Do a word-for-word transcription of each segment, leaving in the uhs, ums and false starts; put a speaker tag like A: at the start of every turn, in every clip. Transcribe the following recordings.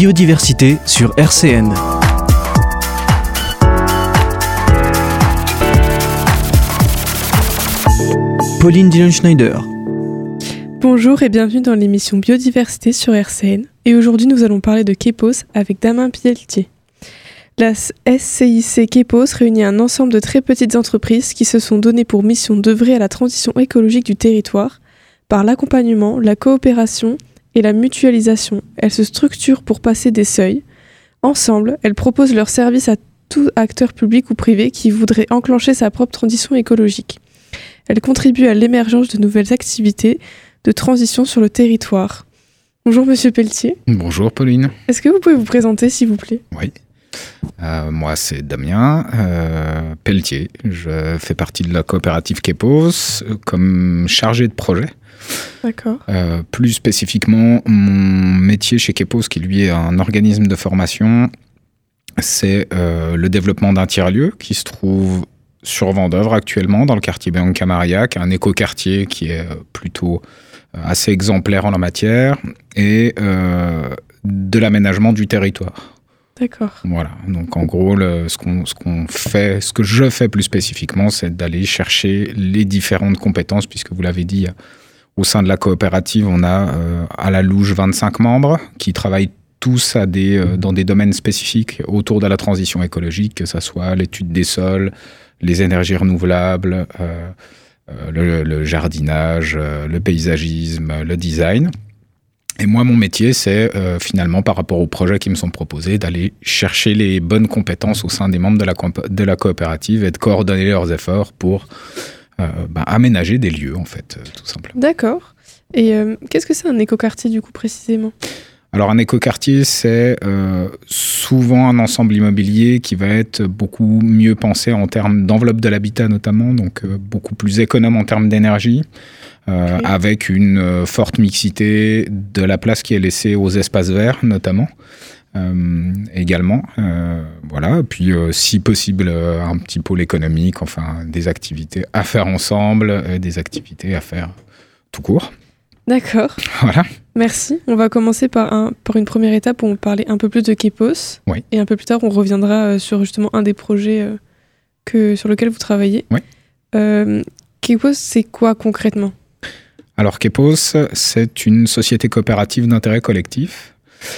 A: Biodiversité sur R C N. Pauline Dillon-Schneider.
B: Bonjour et bienvenue dans l'émission Biodiversité sur R C N. Et aujourd'hui, nous allons parler de Quépos avec Damien Pelletier. La S C I C Quépos réunit un ensemble de très petites entreprises qui se sont données pour mission d'œuvrer à la transition écologique du territoire par l'accompagnement, la coopération et la mutualisation. Elles se structurent pour passer des seuils. Ensemble, elles proposent leurs services à tout acteur public ou privé qui voudrait enclencher sa propre transition écologique. Elles contribuent à l'émergence de nouvelles activités de transition sur le territoire. Bonjour Monsieur Pelletier.
C: Bonjour Pauline.
B: Est-ce que vous pouvez vous présenter s'il vous plaît ?
C: Oui. Euh, moi c'est Damien euh, Pelletier. Je fais partie de la coopérative Quépos comme chargé de projet.
B: D'accord.
C: Euh, plus spécifiquement, mon métier chez Quépos, qui lui est un organisme de formation, c'est euh, le développement d'un tiers-lieu qui se trouve sur Vendeuvre actuellement, dans le quartier Bianca-Marillac, un écoquartier qui est plutôt assez exemplaire en la matière, et euh, de l'aménagement du territoire.
B: D'accord.
C: Voilà. Donc en gros, le, ce qu'on, ce qu'on fait, ce que je fais plus spécifiquement, c'est d'aller chercher les différentes compétences, puisque vous l'avez dit, au sein de la coopérative, on a euh, à la louche vingt-cinq membres qui travaillent tous à des, euh, dans des domaines spécifiques autour de la transition écologique, que ce soit l'étude des sols, les énergies renouvelables, euh, euh, le, le jardinage, euh, le paysagisme, le design. Et moi, mon métier, c'est euh, finalement, par rapport aux projets qui me sont proposés, d'aller chercher les bonnes compétences au sein des membres de la, comp- de la coopérative et de coordonner leurs efforts pour euh, bah, aménager des lieux, en fait, euh, tout simplement.
B: D'accord. Et euh, qu'est-ce que c'est un écoquartier, du coup, précisément ?
C: Alors, un écoquartier, c'est euh, souvent un ensemble immobilier qui va être beaucoup mieux pensé en termes d'enveloppe de l'habitat, notamment, donc euh, beaucoup plus économe en termes d'énergie, euh, okay. avec une euh, forte mixité de la place qui est laissée aux espaces verts, notamment, euh, également. Euh, voilà, puis, euh, si possible, euh, un petit pôle économique, enfin, des activités à faire ensemble, euh, des activités à faire tout court.
B: D'accord.
C: Voilà.
B: Merci. On va commencer par, un, par une première étape où on va parler un peu plus de Quépos.
C: Oui.
B: Et un peu plus tard, on reviendra sur justement un des projets euh, que, sur lequel vous travaillez.
C: Oui.
B: Euh, Quépos, c'est quoi concrètement ?
C: Alors, Quépos, c'est une société coopérative d'intérêt collectif.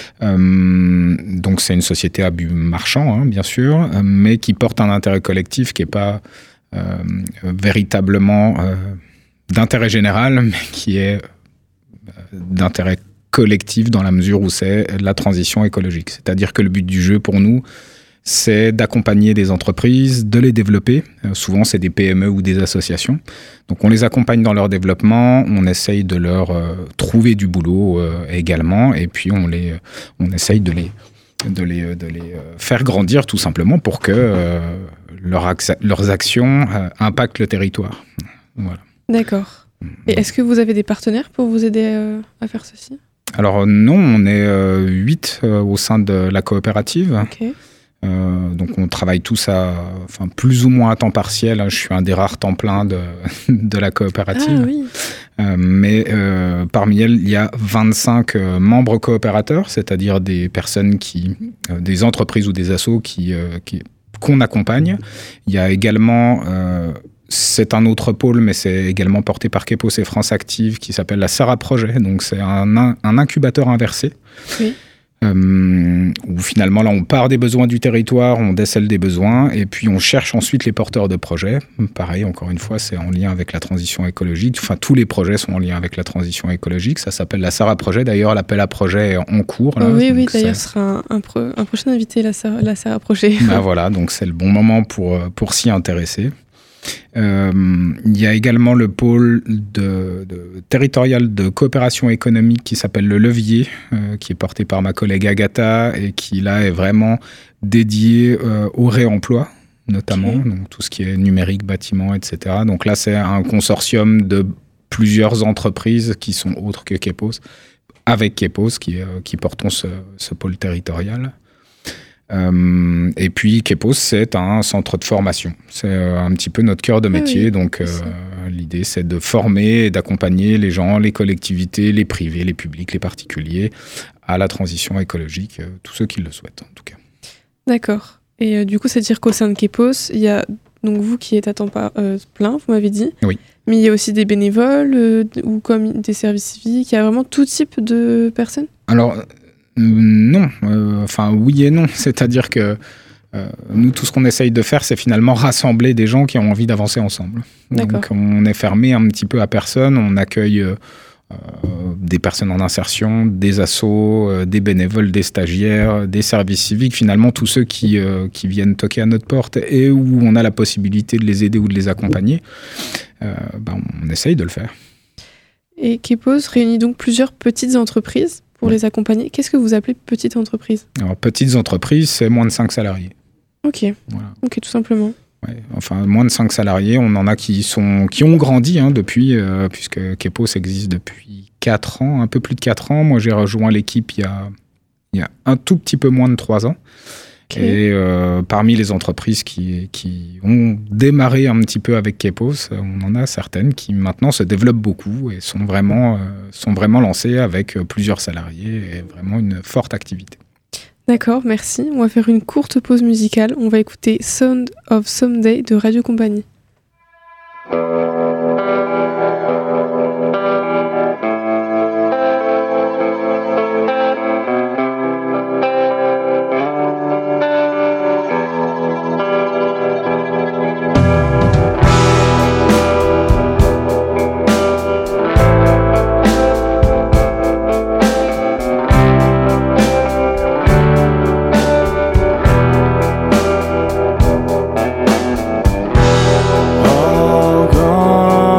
C: Euh, donc, c'est une société à but marchand, hein, bien sûr, mais qui porte un intérêt collectif qui n'est pas euh, véritablement euh, d'intérêt général, mais qui est d'intérêt collectif dans la mesure où c'est la transition écologique. C'est-à-dire que le but du jeu pour nous, c'est d'accompagner des entreprises, de les développer. Euh, souvent, c'est des P M E ou des associations. Donc, on les accompagne dans leur développement, on essaye de leur euh, trouver du boulot euh, également, et puis on, les, on essaye de les, de les, de les euh, faire grandir tout simplement pour que euh, leur ac- leurs actions euh, impactent le territoire. Voilà.
B: D'accord. Et est-ce que vous avez des partenaires pour vous aider euh, à faire ceci ? Alors
C: non, on est euh, huit euh, au sein de la coopérative.
B: Okay.
C: Euh, donc on travaille tous à, enfin, plus ou moins à temps partiel. Je suis un des rares temps pleins de, de la coopérative.
B: Ah oui.
C: Euh, mais euh, parmi elles, il y a vingt-cinq euh, membres coopérateurs, c'est-à-dire des personnes qui, euh, des entreprises ou des assos qui, euh, qui, qu'on accompagne. Il y a également... Euh, C'est un autre pôle, mais c'est également porté par Quépos et France Active, qui s'appelle la Sarah Projet. Donc, c'est un, un incubateur inversé.
B: Oui.
C: Euh, où finalement, là, on part des besoins du territoire, on décèle des besoins, et puis on cherche ensuite les porteurs de projets. Pareil, encore une fois, c'est en lien avec la transition écologique. Enfin, tous les projets sont en lien avec la transition écologique. Ça s'appelle la Sarah Projet. D'ailleurs, l'appel à projet est en cours. Là,
B: oui, oui, d'ailleurs, ce sera un, un, pro, un prochain invité, la Sarah, la Sarah Projet.
C: Ben voilà, donc c'est le bon moment pour, pour s'y intéresser. Euh, il y a également le pôle de, de, territorial de coopération économique qui s'appelle le Levier, euh, qui est porté par ma collègue Agatha et qui là est vraiment dédié euh, au réemploi, notamment, okay. Donc tout ce qui est numérique, bâtiment, et cetera. Donc là, c'est un consortium de plusieurs entreprises qui sont autres que Quépos, avec Quépos qui, euh, qui portons ce, ce pôle territorial. Euh, et puis Quépos, c'est un centre de formation. C'est euh, un petit peu notre cœur de métier. Ah oui, donc euh, l'idée, c'est de former et d'accompagner les gens, les collectivités, les privés, les publics, les particuliers à la transition écologique, euh, tous ceux qui le souhaitent en tout cas.
B: D'accord. Et euh, du coup, c'est-à-dire qu'au sein de Kepos, il y a donc vous qui êtes à temps pas, euh, plein, vous m'avez dit.
C: Oui.
B: Mais il y a aussi des bénévoles euh, ou comme des services civiques. Il y a vraiment tout type de personnes.
C: Alors euh, non, euh, enfin oui et non. C'est-à-dire que euh, nous, tout ce qu'on essaye de faire, c'est finalement rassembler des gens qui ont envie d'avancer ensemble.
B: D'accord.
C: Donc on est fermé un petit peu à personne. On accueille euh, Euh, des personnes en insertion, des assos, euh, des bénévoles, des stagiaires, des services civiques, finalement tous ceux qui, euh, qui viennent toquer à notre porte et où on a la possibilité de les aider ou de les accompagner, euh, ben, on essaye de le faire.
B: Et Kepos réunit donc plusieurs petites entreprises pour les accompagner. Qu'est-ce que vous appelez petite entreprise ?
C: Alors, petites entreprises, c'est moins de cinq salariés.
B: Ok,
C: Voilà.
B: ok, tout simplement.
C: Ouais, enfin, moins de cinq salariés, on en a qui, sont, qui ont grandi hein, depuis, euh, puisque Kepos existe depuis quatre ans, un peu plus de quatre ans. Moi, j'ai rejoint l'équipe il y a, il y a un tout petit peu moins de trois ans. Okay. Et euh, parmi les entreprises qui, qui ont démarré un petit peu avec Kepos, on en a certaines qui maintenant se développent beaucoup et sont vraiment, euh, sont vraiment lancées avec plusieurs salariés et vraiment une forte activité.
B: D'accord, merci. On va faire une courte pause musicale. On va écouter Sound of Someday de Radio Compagnie.
D: Oh, God.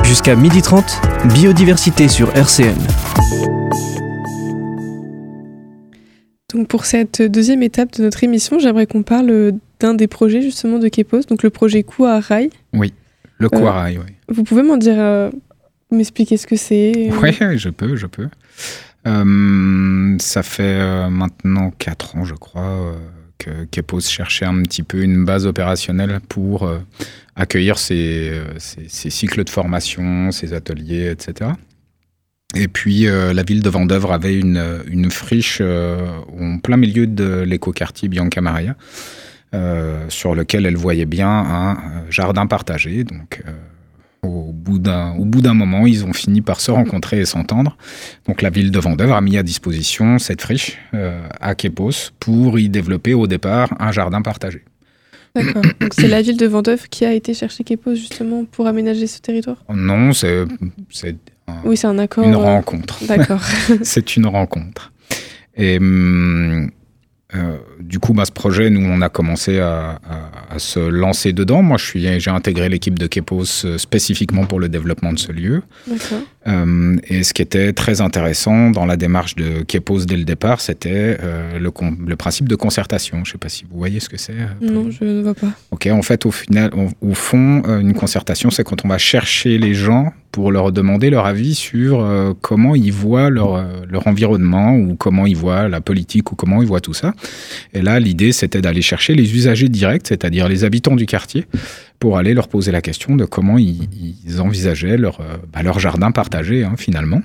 A: Jusqu'à midi trente, biodiversité sur R C N.
B: Donc pour cette deuxième étape de notre émission, j'aimerais qu'on parle d'un des projets justement de Kepos, donc le projet Kouaraï.
C: Oui, le Kouaraï, euh, oui.
B: Vous pouvez m'en dire, euh, m'expliquer ce que c'est?
C: Oui, je peux, je peux. Euh, ça fait euh, maintenant quatre ans, je crois, euh, que Kepos cherchait un petit peu une base opérationnelle pour euh, accueillir ses, ses, ses cycles de formation, ses ateliers, et cetera. Et puis, euh, la ville de Vendeuvre avait une, une friche euh, en plein milieu de l'écoquartier Bianca Maria, euh, sur lequel elle voyait bien un jardin partagé. Donc, euh, au, bout d'un, au bout d'un moment, ils ont fini par se rencontrer et s'entendre. Donc, la ville de Vendeuvre a mis à disposition cette friche euh, à Kepos pour y développer au départ un jardin partagé.
B: D'accord. Donc, c'est la ville de Vendeuvre qui a été chercher Kepos justement pour aménager ce territoire?
C: Non, c'est... c'est
B: Oui, c'est un accord.
C: Une rencontre.
B: D'accord.
C: C'est une rencontre. Et hum, euh, du coup, bah, ce projet, nous, on a commencé à, à, à se lancer dedans. Moi, je suis, j'ai intégré l'équipe de Kepos spécifiquement pour le développement de ce lieu.
B: D'accord.
C: Euh, et ce qui était très intéressant dans la démarche de Kepos dès le départ, c'était euh, le, le principe de concertation. Je ne sais pas si vous voyez ce que c'est.
B: Non, je ne vois pas.
C: Ok, en fait, au final, au, au fond, une concertation, c'est quand on va chercher les gens pour leur demander leur avis sur euh, comment ils voient leur, euh, leur environnement ou comment ils voient la politique ou comment ils voient tout ça. Et là, l'idée, c'était d'aller chercher les usagers directs, c'est-à-dire les habitants du quartier, pour aller leur poser la question de comment ils, ils envisageaient leur, euh, bah, leur jardin partagé, hein, finalement.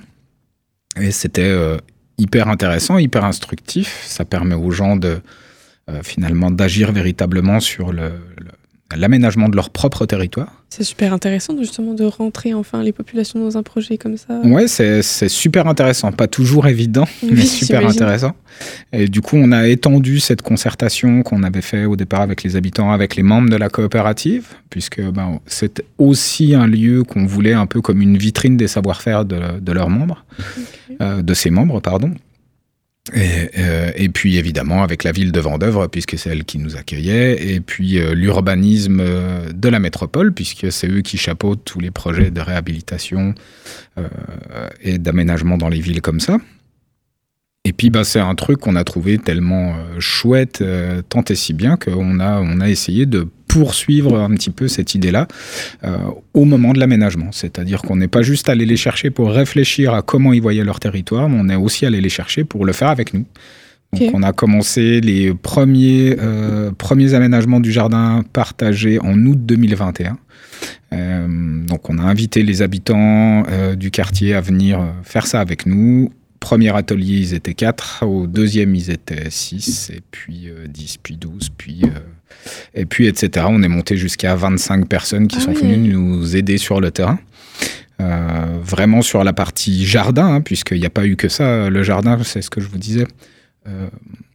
C: Et c'était euh, hyper intéressant, hyper instructif. Ça permet aux gens de, euh, finalement, d'agir véritablement sur le, le l'aménagement de leur propre territoire.
B: C'est super intéressant justement de rentrer enfin les populations dans un projet comme ça.
C: Ouais, c'est, c'est super intéressant. Pas toujours évident,
B: oui,
C: mais super
B: j'imagine.
C: Intéressant. Et du coup, on a étendu cette concertation qu'on avait fait au départ avec les habitants, avec les membres de la coopérative, puisque ben, c'est aussi un lieu qu'on voulait un peu comme une vitrine des savoir-faire de, de leurs membres, okay. euh, de ses membres, pardon. Et, euh, et puis évidemment avec la ville de Vendeuvre, puisque c'est elle qui nous accueillait, et puis euh, l'urbanisme euh, de la métropole, puisque c'est eux qui chapeautent tous les projets de réhabilitation euh, et d'aménagement dans les villes comme ça. Et puis bah, c'est un truc qu'on a trouvé tellement euh, chouette, euh, tant et si bien qu'on a, on a essayé de poursuivre un petit peu cette idée-là euh, au moment de l'aménagement. C'est-à-dire qu'on n'est pas juste allé les chercher pour réfléchir à comment ils voyaient leur territoire, mais on est aussi allé les chercher pour le faire avec nous. Donc okay. On a commencé les premiers, euh, premiers aménagements du jardin partagé en août deux mille vingt et un. Euh, donc on a invité les habitants euh, du quartier à venir faire ça avec nous. Premier atelier, ils étaient quatre. Au deuxième, ils étaient six. Et puis euh, dix, puis douze, puis... Euh, et puis, et cetera. On est monté jusqu'à vingt-cinq personnes qui ah sont oui. venues nous aider sur le terrain. Euh, vraiment sur la partie jardin, hein, puisqu'il n'y a pas eu que ça. Le jardin, c'est ce que je vous disais. Euh,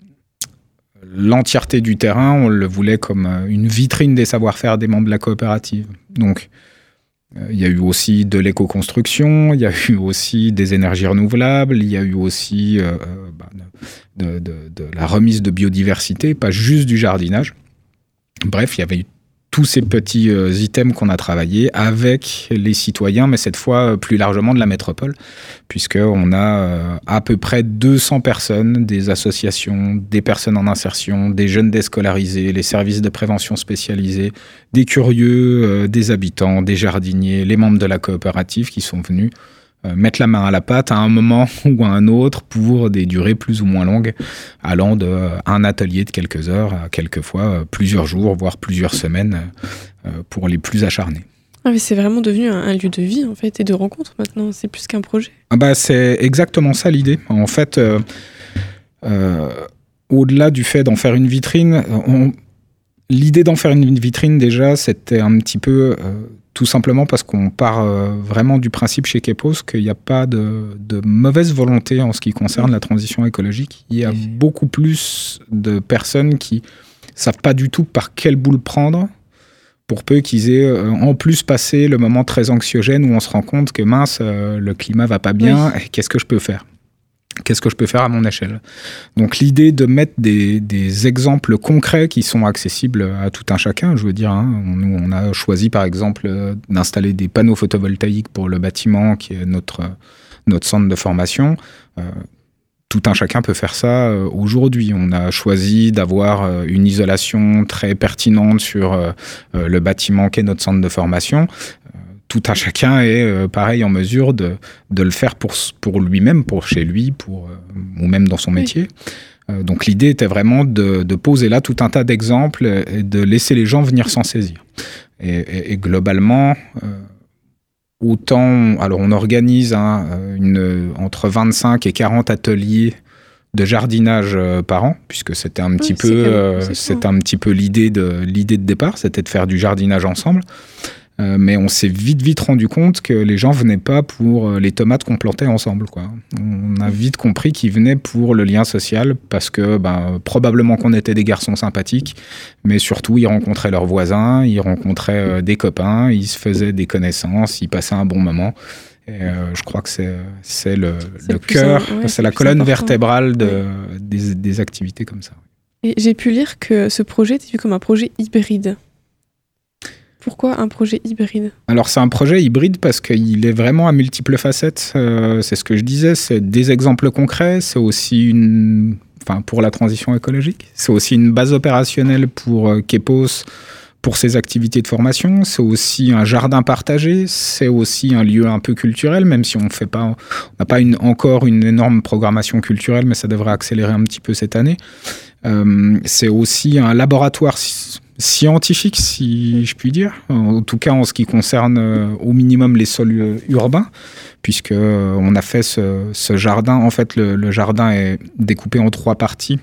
C: l'entièreté du terrain, on le voulait comme une vitrine des savoir-faire des membres de la coopérative. Donc, il y a eu aussi de l'éco-construction, il y a eu aussi des énergies renouvelables, il y a eu aussi euh, bah, de, de, de la remise de biodiversité, pas juste du jardinage. Bref, il y avait eu tous ces petits euh, items qu'on a travaillés avec les citoyens, mais cette fois euh, plus largement de la métropole, puisqu'on a euh, à peu près deux cents personnes, des associations, des personnes en insertion, des jeunes déscolarisés, les services de prévention spécialisés, des curieux, euh, des habitants, des jardiniers, les membres de la coopérative qui sont venus euh, mettre la main à la pâte à un moment ou à un autre pour des durées plus ou moins longues, allant de euh, un atelier de quelques heures à quelquefois euh, plusieurs jours, voire plusieurs semaines euh, pour les plus acharnés.
B: Ah mais c'est vraiment devenu un, un lieu de vie en fait et de rencontre maintenant, c'est plus qu'un projet.
C: Ah bah, c'est exactement ça l'idée. En fait, euh, euh, au-delà du fait d'en faire une vitrine, on, l'idée d'en faire une vitrine déjà, c'était un petit peu... Euh, tout simplement parce qu'on part euh, vraiment du principe chez Kepos qu'il n'y a pas de, de mauvaise volonté en ce qui concerne la transition écologique. Il y a beaucoup plus de personnes qui ne savent pas du tout par quelle boule prendre, pour peu qu'ils aient euh, en plus passé le moment très anxiogène où on se rend compte que mince, euh, le climat ne va pas bien, oui. Et qu'est-ce que je peux faire ? Qu'est-ce que je peux faire à mon échelle? Donc l'idée de mettre des, des exemples concrets qui sont accessibles à tout un chacun, je veux dire, hein, on, nous on a choisi par exemple d'installer des panneaux photovoltaïques pour le bâtiment qui est notre, notre centre de formation. Euh, tout un chacun peut faire ça euh, aujourd'hui. On a choisi d'avoir euh, une isolation très pertinente sur euh, le bâtiment qui est notre centre de formation. Tout un chacun est, euh, pareil, en mesure de, de le faire pour, pour lui-même, pour chez lui, pour, euh, ou même dans son métier. Oui. Euh, donc l'idée était vraiment de, de poser là tout un tas d'exemples et de laisser les gens venir s'en saisir. Et, et, et globalement, euh, autant... Alors on organise hein, une, entre vingt-cinq et quarante ateliers de jardinage euh, par an, puisque c'était un petit oui, peu, euh, c'était un petit peu l'idée de, l'idée de départ, c'était de faire du jardinage ensemble. Euh, mais on s'est vite, vite rendu compte que les gens venaient pas pour les tomates qu'on plantait ensemble, quoi. On a vite compris qu'ils venaient pour le lien social parce que ben, probablement qu'on était des garçons sympathiques, mais surtout ils rencontraient leurs voisins, ils rencontraient euh, des copains, ils se faisaient des connaissances, ils passaient un bon moment. Et euh, je crois que c'est, c'est le, le cœur, ouais, c'est, c'est la colonne important. vertébrale de, ouais. des, des activités comme ça.
B: Et j'ai pu lire que ce projet était vu comme un projet hybride. Pourquoi un projet hybride?
C: Alors c'est un projet hybride parce qu'il est vraiment à multiples facettes. Euh, c'est ce que je disais, c'est des exemples concrets, c'est aussi une, enfin pour la transition écologique, c'est aussi une base opérationnelle pour euh, Kepos, pour ses activités de formation, c'est aussi un jardin partagé, c'est aussi un lieu un peu culturel, même si on fait pas, on n'a pas une, encore une énorme programmation culturelle, mais ça devrait accélérer un petit peu cette année. Euh, c'est aussi un laboratoire scientifique, si je puis dire, en tout cas en ce qui concerne euh, au minimum les sols urbains, puisque euh, on a fait ce, ce jardin. En fait, le, le jardin est découpé en trois parties.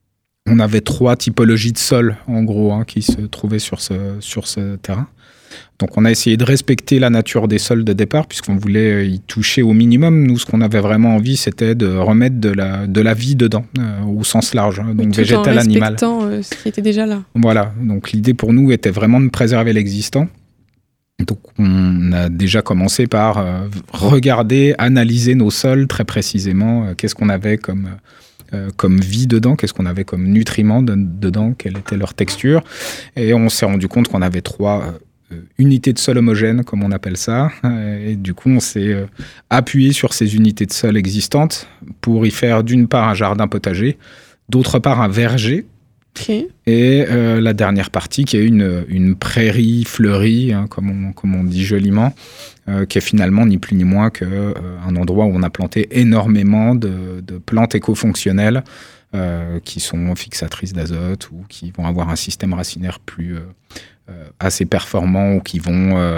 C: On avait trois typologies de sols, en gros, hein, qui se trouvaient sur ce, sur ce terrain. Donc on a essayé de respecter la nature des sols de départ, puisqu'on voulait y toucher au minimum. Nous, ce qu'on avait vraiment envie, c'était de remettre de la, de la vie dedans, euh, au sens large, hein, donc végétal, animal.
B: Tout en respectant euh, ce qui était déjà là.
C: Voilà, donc l'idée pour nous était vraiment de préserver l'existant. Donc on a déjà commencé par euh, regarder, analyser nos sols très précisément, euh, qu'est-ce qu'on avait comme... Euh, comme vie dedans, qu'est-ce qu'on avait comme nutriments de, dedans, quelle était leur texture. Et on s'est rendu compte qu'on avait trois euh, unités de sol homogènes, comme on appelle ça. Et du coup, on s'est euh, appuyé sur ces unités de sol existantes pour y faire d'une part un jardin potager, d'autre part un verger. Okay. Et euh, la dernière partie qui est une, une prairie fleurie, hein, comme, on, comme on dit joliment, euh, qui est finalement ni plus ni moins qu'un euh, endroit où on a planté énormément de, de plantes éco-fonctionnelles euh, qui sont fixatrices d'azote ou qui vont avoir un système racinaire plus euh, euh, assez performant ou qui vont euh,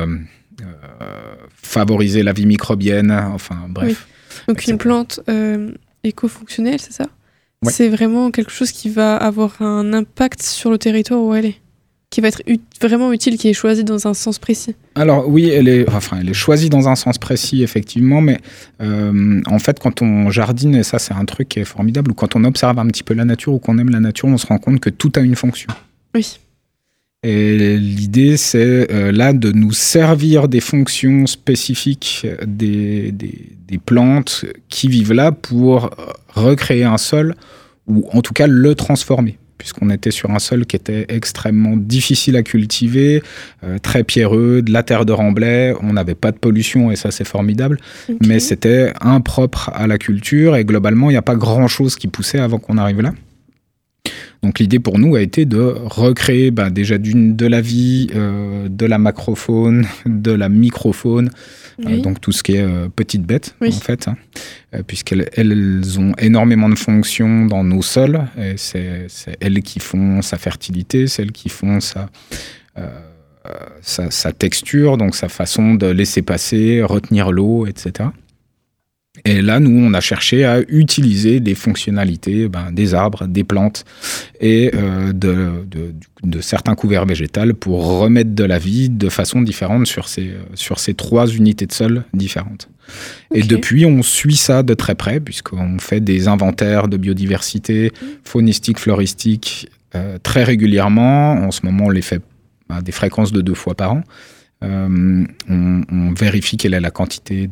C: euh, favoriser la vie microbienne, enfin bref.
B: Oui. Donc une plante euh, éco-fonctionnelle, c'est ça ? Ouais. C'est vraiment quelque chose qui va avoir un impact sur le territoire où elle est, qui va être ut- vraiment utile, qui est choisi dans un sens précis.
C: Alors oui, elle est, enfin, elle est choisie dans un sens précis, effectivement, mais euh, en fait, quand on jardine, et ça c'est un truc qui est formidable, ou quand on observe un petit peu la nature, ou qu'on aime la nature, on se rend compte que tout a une fonction.
B: Oui.
C: Et l'idée, c'est euh, là de nous servir des fonctions spécifiques des, des, des plantes qui vivent là pour recréer un sol, ou en tout cas le transformer, puisqu'on était sur un sol qui était extrêmement difficile à cultiver, euh, très pierreux, de la terre de remblai, on n'avait pas de pollution, et ça c'est formidable, okay. Mais c'était impropre à la culture, et globalement, il n'y a pas grand-chose qui poussait avant qu'on arrive là. Donc l'idée pour nous a été de recréer ben, déjà d'une, de la vie, euh, de la macrofaune, de la microfaune, oui. euh, donc tout ce qui est euh, petites bêtes oui. en fait, hein, euh, puisqu'elles elles ont énormément de fonctions dans nos sols, et c'est, c'est elles qui font sa fertilité, c'est elles qui font sa, euh, sa, sa texture, donc sa façon de laisser passer, retenir l'eau, et cetera. Et là, nous, on a cherché à utiliser des fonctionnalités ben, des arbres, des plantes et euh, de, de, de certains couverts végétaux pour remettre de la vie de façon différente sur ces, sur ces trois unités de sol différentes. Okay. Et depuis, on suit ça de très près, puisqu'on fait des inventaires de biodiversité faunistique, floristique euh, très régulièrement. En ce moment, on les fait à des fréquences de deux fois par an. Euh, on, on vérifie quelle est la quantité de,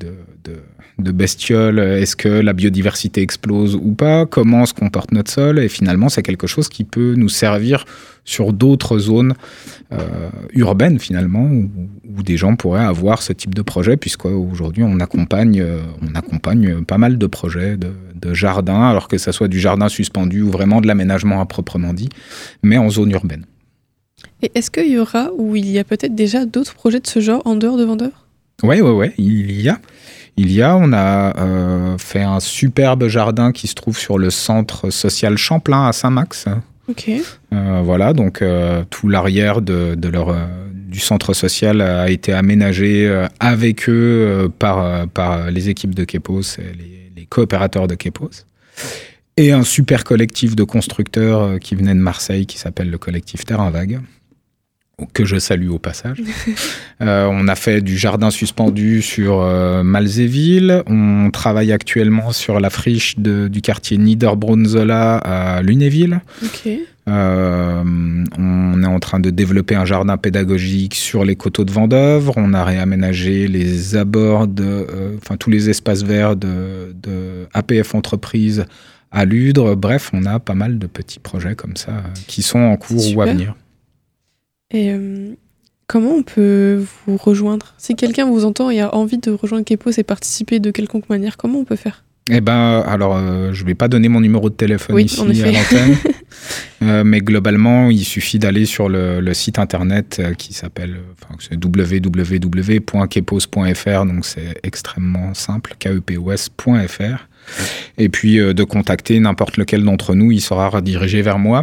C: de, de bestioles, est-ce que la biodiversité explose ou pas, comment se comporte notre sol, et finalement c'est quelque chose qui peut nous servir sur d'autres zones euh, urbaines finalement, où, où des gens pourraient avoir ce type de projet, puisqu'aujourd'hui on accompagne, euh, on accompagne pas mal de projets de, de jardins, alors que ça soit du jardin suspendu ou vraiment de l'aménagement à proprement dit, mais en zone urbaine.
B: Et est-ce qu'il y aura, ou il y a peut-être déjà d'autres projets de ce genre en dehors de Vendeur ?
C: Oui, oui, oui, il y a. Il y a, on a euh, fait un superbe jardin qui se trouve sur le centre social Champlain à Saint-Max.
B: Ok.
C: Euh, voilà, donc euh, tout l'arrière de, de leur, euh, du centre social a été aménagé euh, avec eux euh, par, euh, par les équipes de Kepos, les, les coopérateurs de Kepos. Et un super collectif de constructeurs euh, qui venait de Marseille qui s'appelle le collectif Terrain Vague, que je salue au passage. euh, on a fait du jardin suspendu sur euh, Malzéville. On travaille actuellement sur la friche de, du quartier Niederbronzola à Lunéville.
B: Ok.
C: Euh, on est en train de développer un jardin pédagogique sur les coteaux de Vendeuvre. On a réaménagé les abords, de, euh, enfin tous les espaces verts de, de A P F Entreprises à Ludre. Bref, on a pas mal de petits projets comme ça euh, qui sont en cours ou à venir.
B: Et euh, comment on peut vous rejoindre ? Si quelqu'un vous entend et a envie de rejoindre Kepos et participer de quelconque manière, comment on peut faire ?
C: Eh ben, alors, euh, je ne vais pas donner mon numéro de téléphone
B: oui,
C: ici à l'antenne, euh, mais globalement, il suffit d'aller sur le, le site internet euh, qui s'appelle enfin, c'est w w w point kepos point f r, donc c'est extrêmement simple, k e p o s point f r, et puis euh, de contacter n'importe lequel d'entre nous, il sera redirigé vers moi.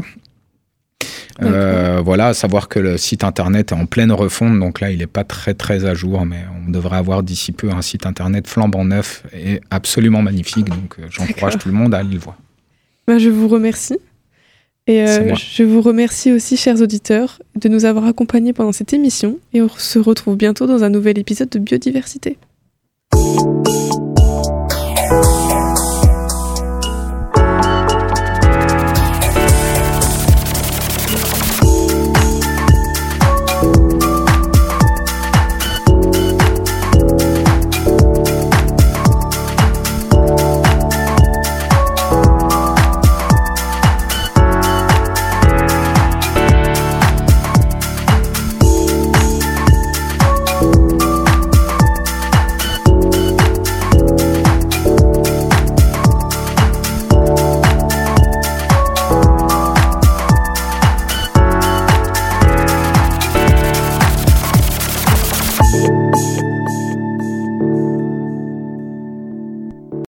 C: Euh, voilà, à savoir que le site internet est en pleine refonte, donc là il n'est pas très très à jour, mais on devrait avoir d'ici peu un site internet flambant neuf et absolument magnifique, donc euh, j'encourage tout le monde à aller le voir.
B: Ben, je vous remercie. Et euh, je vous remercie aussi, chers auditeurs, de nous avoir accompagnés pendant cette émission, et on se retrouve bientôt dans un nouvel épisode de Biodiversité.